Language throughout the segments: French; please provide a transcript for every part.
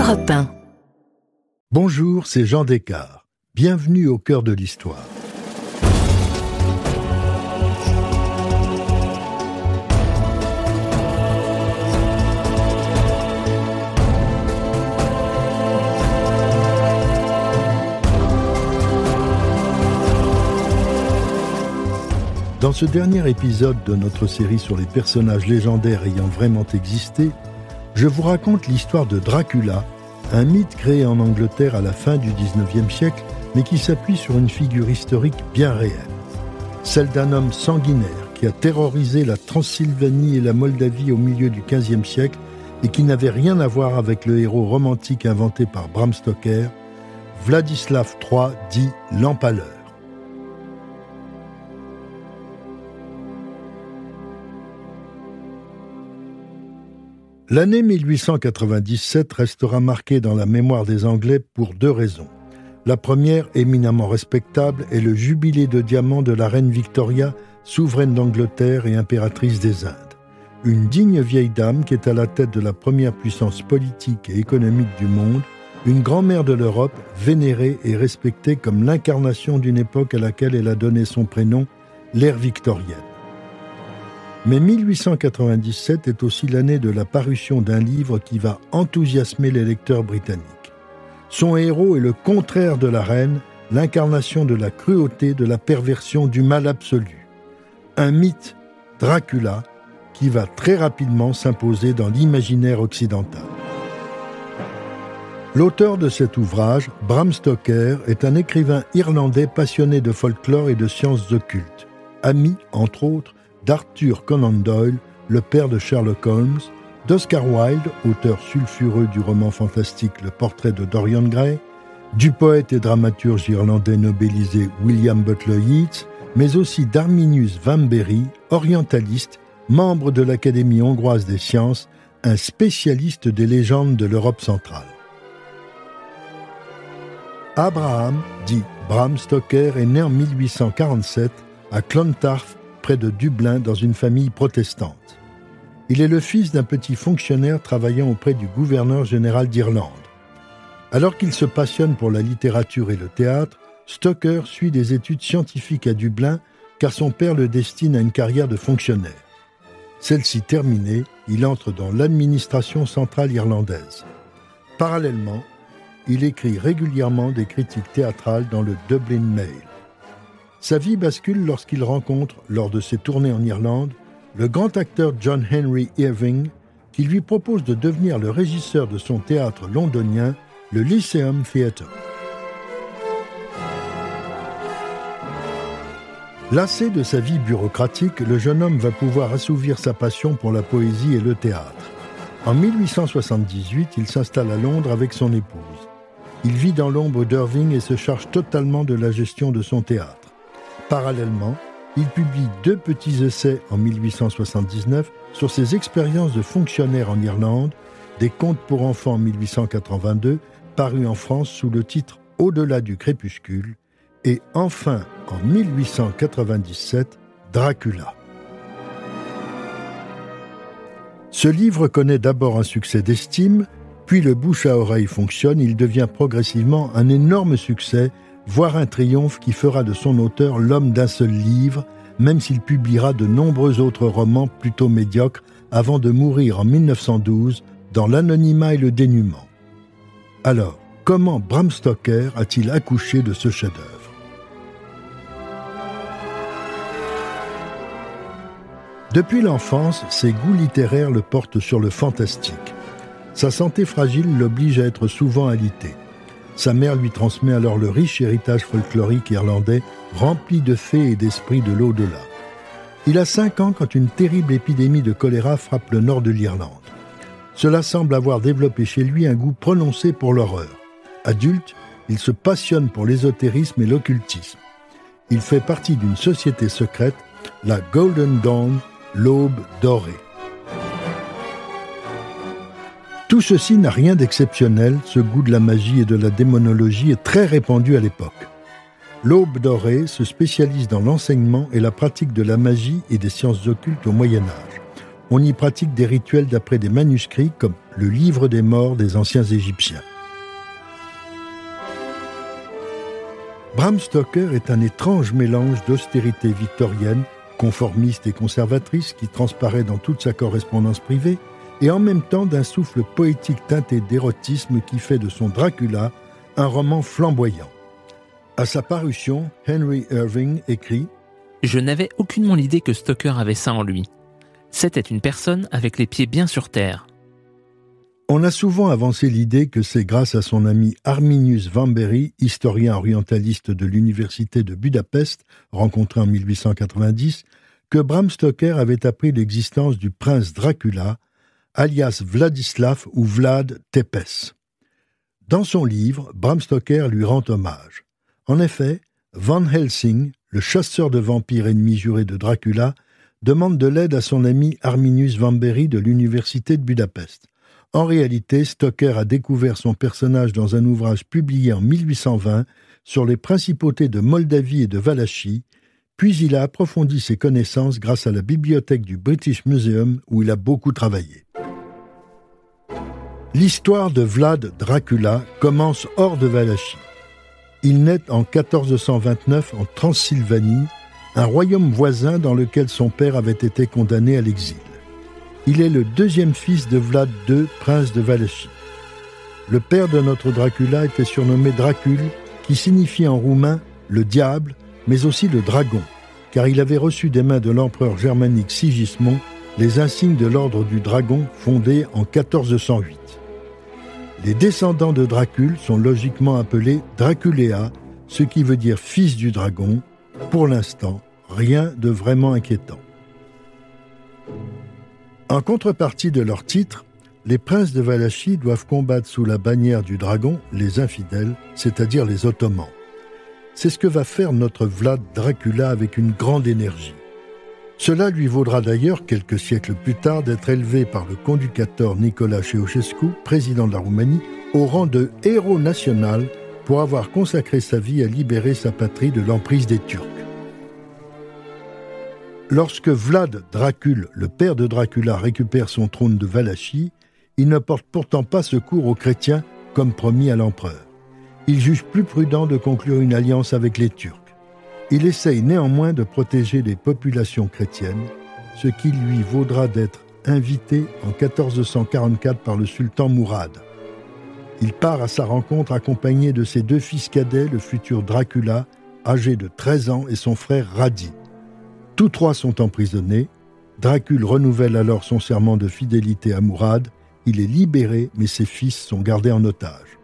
Europe 1. Bonjour, c'est Jean Descartes. Bienvenue au cœur de l'histoire. Dans ce dernier épisode de notre série sur les personnages légendaires ayant vraiment existé, je vous raconte l'histoire de Dracula, un mythe créé en Angleterre à la fin du XIXe siècle, mais qui s'appuie sur une figure historique bien réelle. Celle d'un homme sanguinaire qui a terrorisé la Transylvanie et la Moldavie au milieu du XVe siècle et qui n'avait rien à voir avec le héros romantique inventé par Bram Stoker, Vladislav III dit l'Empaleur. L'année 1897 restera marquée dans la mémoire des Anglais pour deux raisons. La première, éminemment respectable, est le jubilé de diamant de la reine Victoria, souveraine d'Angleterre et impératrice des Indes. Une digne vieille dame qui est à la tête de la première puissance politique et économique du monde, une grand-mère de l'Europe, vénérée et respectée comme l'incarnation d'une époque à laquelle elle a donné son prénom, l'ère victorienne. Mais 1897 est aussi l'année de la parution d'un livre qui va enthousiasmer les lecteurs britanniques. Son héros est le contraire de la reine, l'incarnation de la cruauté, de la perversion, du mal absolu. Un mythe, Dracula, qui va très rapidement s'imposer dans l'imaginaire occidental. L'auteur de cet ouvrage, Bram Stoker, est un écrivain irlandais passionné de folklore et de sciences occultes, ami, entre autres, d'Arthur Conan Doyle, le père de Sherlock Holmes, d'Oscar Wilde, auteur sulfureux du roman fantastique Le Portrait de Dorian Gray, du poète et dramaturge irlandais nobelisé William Butler Yeats, mais aussi d'Arminius Vambery, orientaliste, membre de l'Académie hongroise des sciences, un spécialiste des légendes de l'Europe centrale. Abraham, dit Bram Stoker, est né en 1847 à Clontarf, près de Dublin, dans une famille protestante. Il est le fils d'un petit fonctionnaire travaillant auprès du gouverneur général d'Irlande. Alors qu'il se passionne pour la littérature et le théâtre, Stoker suit des études scientifiques à Dublin car son père le destine à une carrière de fonctionnaire. Celle-ci terminée, il entre dans l'administration centrale irlandaise. Parallèlement, il écrit régulièrement des critiques théâtrales dans le Dublin Mail. Sa vie bascule lorsqu'il rencontre, lors de ses tournées en Irlande, le grand acteur John Henry Irving, qui lui propose de devenir le régisseur de son théâtre londonien, le Lyceum Theatre. Lassé de sa vie bureaucratique, le jeune homme va pouvoir assouvir sa passion pour la poésie et le théâtre. En 1878, il s'installe à Londres avec son épouse. Il vit dans l'ombre d'Irving et se charge totalement de la gestion de son théâtre. Parallèlement, il publie 2 petits essais en 1879 sur ses expériences de fonctionnaire en Irlande, des contes pour enfants en 1882, parus en France sous le titre « Au-delà du crépuscule », et enfin, en 1897, Dracula. Ce livre connaît d'abord un succès d'estime, puis le bouche à oreille fonctionne, il devient progressivement un énorme succès, voire un triomphe qui fera de son auteur l'homme d'un seul livre, même s'il publiera de nombreux autres romans plutôt médiocres avant de mourir en 1912 dans l'anonymat et le dénuement. Alors, comment Bram Stoker a-t-il accouché de ce chef-d'œuvre ? Depuis l'enfance, ses goûts littéraires le portent sur le fantastique. Sa santé fragile l'oblige à être souvent alité. Sa mère lui transmet alors le riche héritage folklorique irlandais, rempli de fées et d'esprits de l'au-delà. Il a 5 ans quand une terrible épidémie de choléra frappe le nord de l'Irlande. Cela semble avoir développé chez lui un goût prononcé pour l'horreur. Adulte, il se passionne pour l'ésotérisme et l'occultisme. Il fait partie d'une société secrète, la Golden Dawn, l'aube dorée. Tout ceci n'a rien d'exceptionnel, ce goût de la magie et de la démonologie est très répandu à l'époque. L'Aube dorée se spécialise dans l'enseignement et la pratique de la magie et des sciences occultes au Moyen-Âge. On y pratique des rituels d'après des manuscrits comme le livre des morts des anciens Égyptiens. Bram Stoker est un étrange mélange d'austérité victorienne, conformiste et conservatrice qui transparaît dans toute sa correspondance privée, et en même temps d'un souffle poétique teinté d'érotisme qui fait de son Dracula un roman flamboyant. À sa parution, Henry Irving écrit « Je n'avais aucunement l'idée que Stoker avait ça en lui. C'était une personne avec les pieds bien sur terre. » On a souvent avancé l'idée que c'est grâce à son ami Arminius Vambéry, historien orientaliste de l'université de Budapest, rencontré en 1890, que Bram Stoker avait appris l'existence du prince Dracula, alias Vladislav ou Vlad Tepes. Dans son livre, Bram Stoker lui rend hommage. En effet, Van Helsing, le chasseur de vampires ennemi juré de Dracula, demande de l'aide à son ami Arminius Vambéry de l'université de Budapest. En réalité, Stoker a découvert son personnage dans un ouvrage publié en 1820 sur les principautés de Moldavie et de Valachie, puis il a approfondi ses connaissances grâce à la bibliothèque du British Museum où il a beaucoup travaillé. L'histoire de Vlad Dracula commence hors de Valachie. Il naît en 1429 en Transylvanie, un royaume voisin dans lequel son père avait été condamné à l'exil. Il est le deuxième fils de Vlad II, prince de Valachie. Le père de notre Dracula était surnommé Dracul, qui signifie en roumain « le diable », mais aussi le dragon, car il avait reçu des mains de l'empereur germanique Sigismond les insignes de l'ordre du dragon fondé en 1408. Les descendants de Dracul sont logiquement appelés Draculéa, ce qui veut dire fils du dragon. Pour l'instant, rien de vraiment inquiétant. En contrepartie de leur titre, les princes de Valachie doivent combattre sous la bannière du dragon les infidèles, c'est-à-dire les Ottomans. C'est ce que va faire notre Vlad Dracula avec une grande énergie. Cela lui vaudra d'ailleurs, quelques siècles plus tard, d'être élevé par le conducateur Nicolae Ceausescu, président de la Roumanie, au rang de héros national pour avoir consacré sa vie à libérer sa patrie de l'emprise des Turcs. Lorsque Vlad Dracul, le père de Dracula, récupère son trône de Valachie, il ne porte pourtant pas secours aux chrétiens comme promis à l'empereur. Il juge plus prudent de conclure une alliance avec les Turcs. Il essaye néanmoins de protéger les populations chrétiennes, ce qui lui vaudra d'être invité en 1444 par le sultan Mourad. Il part à sa rencontre accompagné de ses deux fils cadets, le futur Dracula, âgé de 13 ans, et son frère Radi. Tous trois sont emprisonnés. Dracul renouvelle alors son serment de fidélité à Mourad. Il est libéré, mais ses fils sont gardés en otage.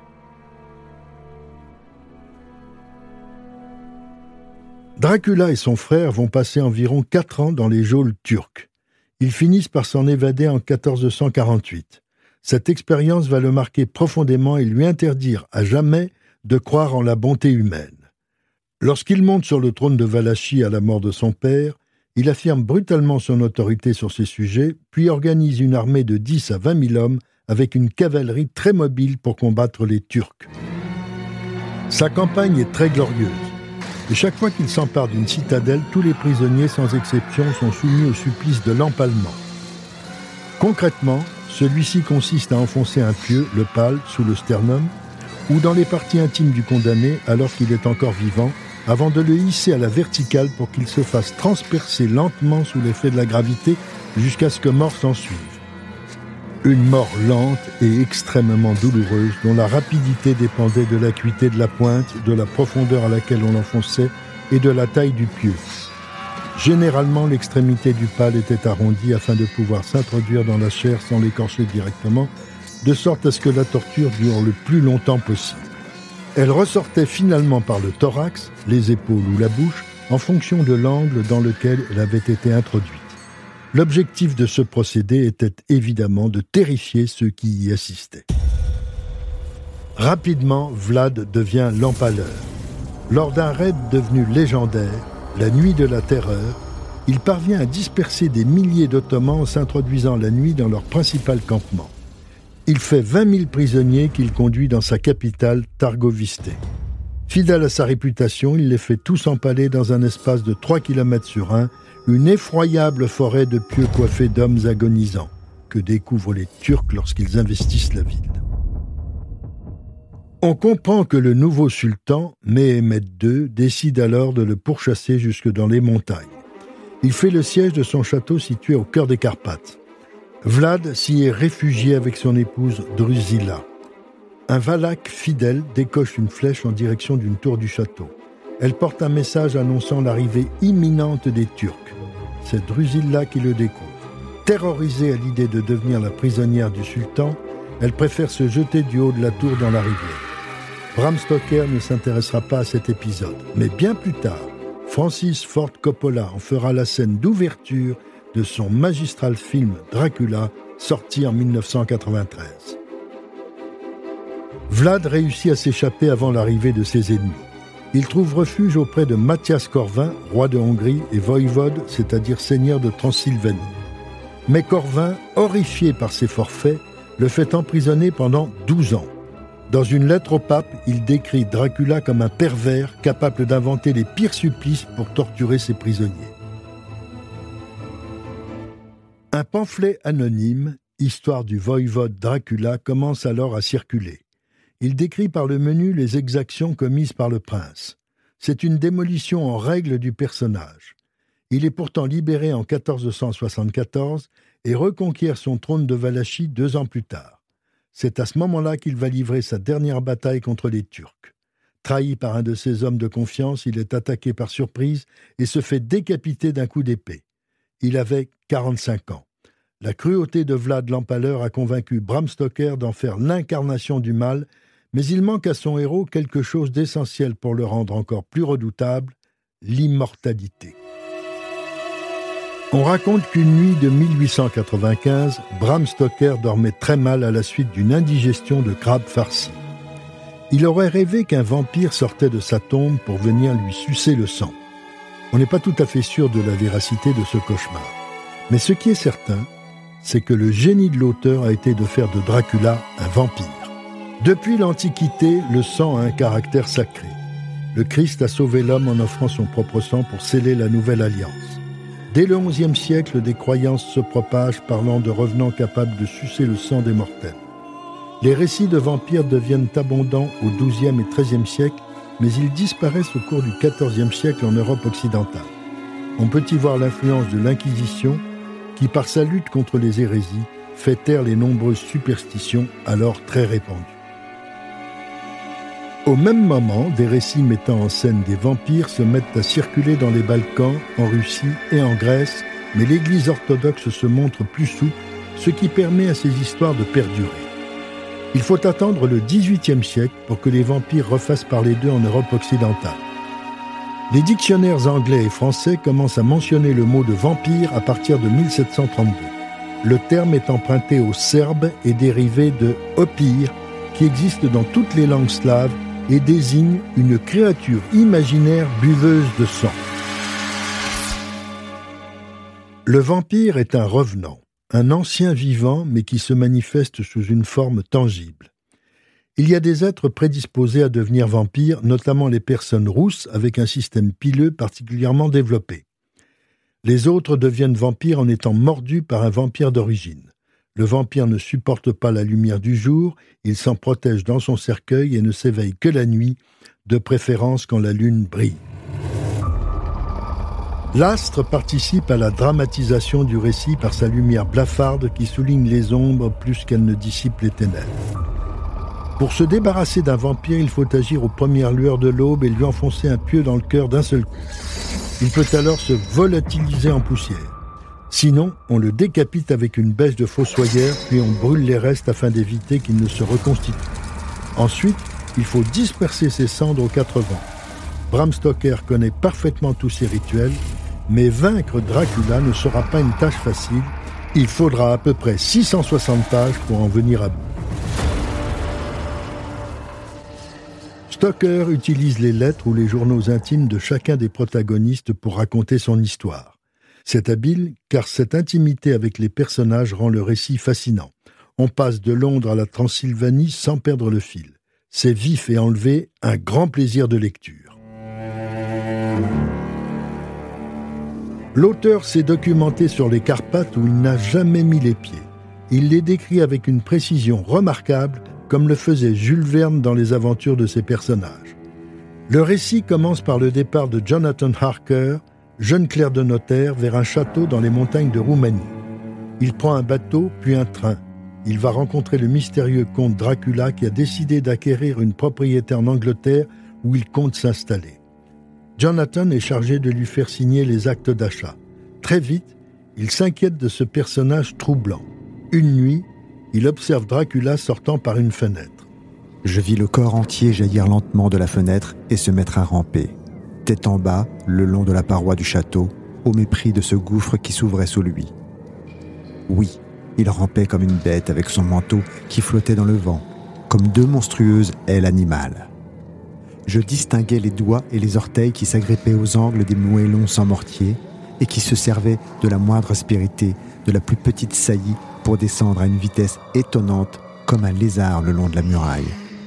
Dracula et son frère vont passer environ 4 ans dans les geôles turques. Ils finissent par s'en évader en 1448. Cette expérience va le marquer profondément et lui interdire à jamais de croire en la bonté humaine. Lorsqu'il monte sur le trône de Valachie à la mort de son père, il affirme brutalement son autorité sur ces sujets, puis organise une armée de 10 à 20 000 hommes avec une cavalerie très mobile pour combattre les Turcs. Sa campagne est très glorieuse. Et chaque fois qu'il s'empare d'une citadelle, tous les prisonniers, sans exception, sont soumis au supplice de l'empalement. Concrètement, celui-ci consiste à enfoncer un pieu, le pal, sous le sternum, ou dans les parties intimes du condamné alors qu'il est encore vivant, avant de le hisser à la verticale pour qu'il se fasse transpercer lentement sous l'effet de la gravité jusqu'à ce que mort s'ensuive. Une mort lente et extrêmement douloureuse dont la rapidité dépendait de l'acuité de la pointe, de la profondeur à laquelle on l'enfonçait et de la taille du pieu. Généralement, l'extrémité du pal était arrondie afin de pouvoir s'introduire dans la chair sans l'écorcher directement, de sorte à ce que la torture dure le plus longtemps possible. Elle ressortait finalement par le thorax, les épaules ou la bouche, en fonction de l'angle dans lequel elle avait été introduite. L'objectif de ce procédé était évidemment de terrifier ceux qui y assistaient. Rapidement, Vlad devient l'empaleur. Lors d'un raid devenu légendaire, la nuit de la terreur, il parvient à disperser des milliers d'Ottomans en s'introduisant la nuit dans leur principal campement. Il fait 20 000 prisonniers qu'il conduit dans sa capitale, Targoviste. Fidèle à sa réputation, il les fait tous empaler dans un espace de 3 km sur 1, une effroyable forêt de pieux coiffés d'hommes agonisants. que découvrent les Turcs lorsqu'ils investissent la ville. On comprend que le nouveau sultan, Mehmed II, décide alors de le pourchasser jusque dans les montagnes. Il fait le siège de son château situé au cœur des Carpates. Vlad s'y est réfugié avec son épouse Drusilla. Un Valak fidèle décoche une flèche en direction d'une tour du château. Elle porte un message annonçant l'arrivée imminente des Turcs. C'est Drusilla qui le découvre. Terrorisée à l'idée de devenir la prisonnière du sultan, elle préfère se jeter du haut de la tour dans la rivière. Bram Stoker ne s'intéressera pas à cet épisode, mais bien plus tard, Francis Ford Coppola en fera la scène d'ouverture de son magistral film Dracula, sorti en 1993. Vlad réussit à s'échapper avant l'arrivée de ses ennemis. Il trouve refuge auprès de Mathias Corvin, roi de Hongrie, et voïvode, c'est-à-dire seigneur de Transylvanie. Mais Corvin, horrifié par ses forfaits, le fait emprisonner pendant 12 ans. Dans une lettre au pape, il décrit Dracula comme un pervers capable d'inventer les pires supplices pour torturer ses prisonniers. Un pamphlet anonyme, Histoire du voïvode Dracula, commence alors à circuler. Il décrit par le menu les exactions commises par le prince. C'est une démolition en règle du personnage. Il est pourtant libéré en 1474 et reconquiert son trône de Valachie 2 ans plus tard. C'est à ce moment-là qu'il va livrer sa dernière bataille contre les Turcs. Trahi par un de ses hommes de confiance, il est attaqué par surprise et se fait décapiter d'un coup d'épée. Il avait 45 ans. La cruauté de Vlad l'Empaleur a convaincu Bram Stoker d'en faire l'incarnation du mal, mais il manque à son héros quelque chose d'essentiel pour le rendre encore plus redoutable, l'immortalité. On raconte qu'une nuit de 1895, Bram Stoker dormait très mal à la suite d'une indigestion de crabe farci. Il aurait rêvé qu'un vampire sortait de sa tombe pour venir lui sucer le sang. On n'est pas tout à fait sûr de la véracité de ce cauchemar. Mais ce qui est certain, c'est que le génie de l'auteur a été de faire de Dracula un vampire. Depuis l'Antiquité, le sang a un caractère sacré. Le Christ a sauvé l'homme en offrant son propre sang pour sceller la nouvelle alliance. Dès le XIe siècle, des croyances se propagent parlant de revenants capables de sucer le sang des mortels. Les récits de vampires deviennent abondants au XIIe et XIIIe siècle, mais ils disparaissent au cours du XIVe siècle en Europe occidentale. On peut y voir l'influence de l'Inquisition, qui, par sa lutte contre les hérésies, fait taire les nombreuses superstitions alors très répandues. Au même moment, des récits mettant en scène des vampires se mettent à circuler dans les Balkans, en Russie et en Grèce, mais l'Église orthodoxe se montre plus souple, ce qui permet à ces histoires de perdurer. Il faut attendre le XVIIIe siècle pour que les vampires refassent parler d'eux en Europe occidentale. Les dictionnaires anglais et français commencent à mentionner le mot de vampire à partir de 1732. Le terme est emprunté au serbe et dérivé de opir, qui existe dans toutes les langues slaves et désigne une créature imaginaire buveuse de sang. Le vampire est un revenant, un ancien vivant mais qui se manifeste sous une forme tangible. Il y a des êtres prédisposés à devenir vampires, notamment les personnes rousses avec un système pileux particulièrement développé. Les autres deviennent vampires en étant mordus par un vampire d'origine. Le vampire ne supporte pas la lumière du jour, il s'en protège dans son cercueil et ne s'éveille que la nuit, de préférence quand la lune brille. L'astre participe à la dramatisation du récit par sa lumière blafarde qui souligne les ombres plus qu'elle ne dissipe les ténèbres. Pour se débarrasser d'un vampire, il faut agir aux premières lueurs de l'aube et lui enfoncer un pieu dans le cœur d'un seul coup. Il peut alors se volatiliser en poussière. Sinon, on le décapite avec une bêche de fossoyeur, puis on brûle les restes afin d'éviter qu'il ne se reconstitue. Ensuite, il faut disperser ses cendres aux 4 vents. Bram Stoker connaît parfaitement tous ces rituels, mais vaincre Dracula ne sera pas une tâche facile. Il faudra à peu près 660 pages pour en venir à bout. Stoker utilise les lettres ou les journaux intimes de chacun des protagonistes pour raconter son histoire. C'est habile car cette intimité avec les personnages rend le récit fascinant. On passe de Londres à la Transylvanie sans perdre le fil. C'est vif et enlevé, un grand plaisir de lecture. L'auteur s'est documenté sur les Carpates où il n'a jamais mis les pieds. il les décrit avec une précision remarquable, comme le faisait Jules Verne dans les aventures de ses personnages. Le récit commence par le départ de Jonathan Harker, jeune clerc de notaire, vers un château dans les montagnes de Roumanie. Il prend un bateau, puis un train. Il va rencontrer le mystérieux comte Dracula qui a décidé d'acquérir une propriété en Angleterre où il compte s'installer. Jonathan est chargé de lui faire signer les actes d'achat. Très vite, il s'inquiète de ce personnage troublant. Une nuit, il observe Dracula sortant par une fenêtre. Je vis le corps entier jaillir lentement de la fenêtre et se mettre à ramper, tête en bas, le long de la paroi du château, au mépris de ce gouffre qui s'ouvrait sous lui. Oui, il rampait comme une bête avec son manteau qui flottait dans le vent, comme deux monstrueuses ailes animales. Je distinguais les doigts et les orteils qui s'agrippaient aux angles des moellons sans mortier et qui se servaient de la moindre aspérité, de la plus petite saillie pour descendre à une vitesse étonnante comme un lézard le long de la muraille.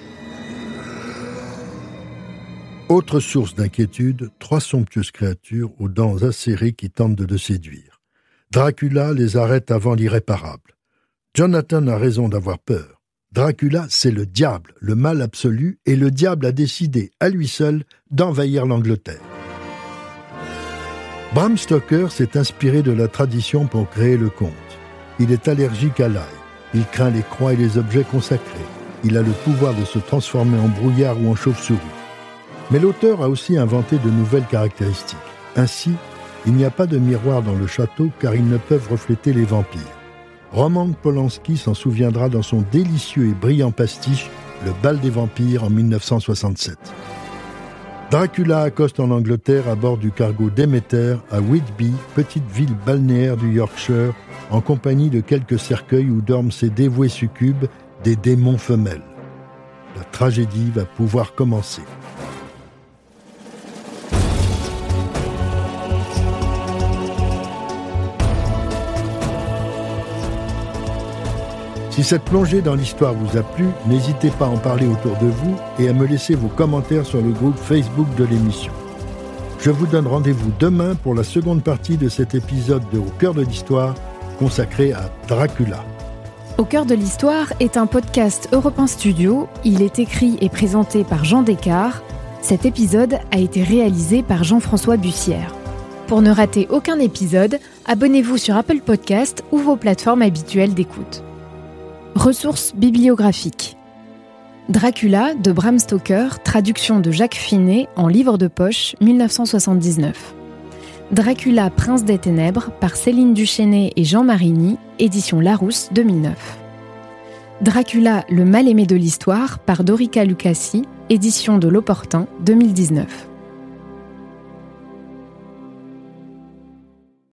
Autre source d'inquiétude, 3 somptueuses créatures aux dents acérées qui tentent de le séduire. Dracula les arrête avant l'irréparable. Jonathan a raison d'avoir peur. Dracula, c'est le diable, le mal absolu, et le diable a décidé, à lui seul, d'envahir l'Angleterre. Bram Stoker s'est inspiré de la tradition pour créer le conte. Il est allergique à l'ail, il craint les croix et les objets consacrés. Il a le pouvoir de se transformer en brouillard ou en chauve-souris. Mais l'auteur a aussi inventé de nouvelles caractéristiques. Ainsi, il n'y a pas de miroir dans le château car ils ne peuvent refléter les vampires. Roman Polanski s'en souviendra dans son délicieux et brillant pastiche Le bal des vampires en 1967. Dracula accoste en Angleterre à bord du cargo Demeter à Whitby, petite ville balnéaire du Yorkshire, en compagnie de quelques cercueils où dorment ses dévoués succubes, des démons femelles. La tragédie va pouvoir commencer. Si cette plongée dans l'histoire vous a plu, n'hésitez pas à en parler autour de vous et à me laisser vos commentaires sur le groupe Facebook de l'émission. Je vous donne rendez-vous demain pour la seconde partie de cet épisode de Au cœur de l'histoire consacré à Dracula. Au cœur de l'histoire est un podcast Europe 1 Studio. Il est écrit et présenté par Jean Descartes. Cet épisode a été réalisé par Jean-François Bussière. Pour ne rater aucun épisode, abonnez-vous sur Apple Podcasts ou vos plateformes habituelles d'écoute. Ressources bibliographiques. Dracula de Bram Stoker, traduction de Jacques Finet en livre de poche 1979. Dracula, prince des ténèbres par Céline Duchesnay et Jean Marigny, édition Larousse 2009. Dracula, le mal-aimé de l'histoire par Dorica Lucasi, édition de L'Opportun 2019.